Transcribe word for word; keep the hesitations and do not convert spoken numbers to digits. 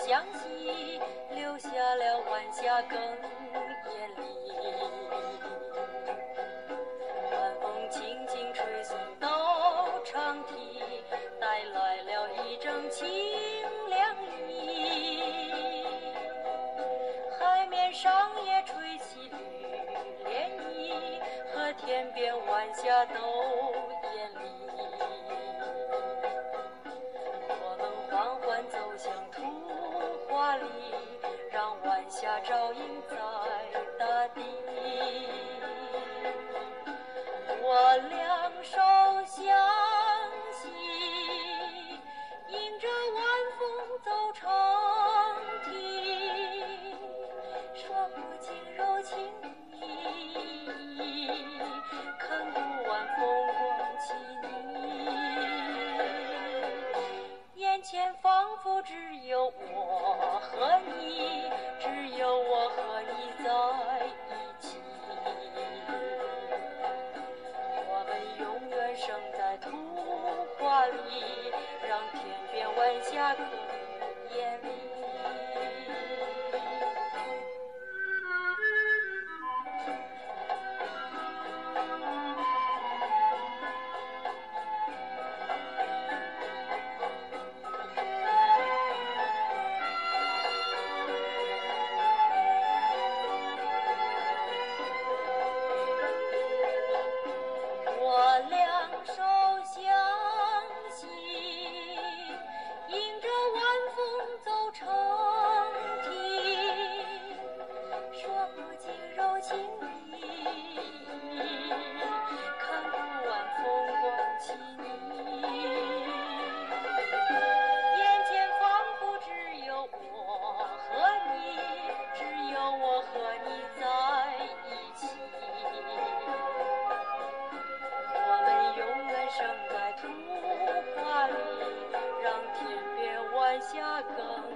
相惜，留下了晚霞更艳丽。晚风轻轻吹送到长堤，带来了一阵清凉意。海面上也吹起绿涟漪，和天边晚霞都艳丽。我们缓缓走向图画里，让晚霞照映在大地。我两手相携，迎着晚风走长堤，说不尽柔情蜜，看不完风光旖旎。眼前仿佛只有我和你，只有我和你在一起。我们永远生在图画里，让天边晚霞更艳丽。我两手相携，迎着晚风走长堤，说不尽柔情蜜，看不完风光旖旎。眼前仿佛只有我和你，只有我和你在一起。我们永远生在图画里，让天边晚霞更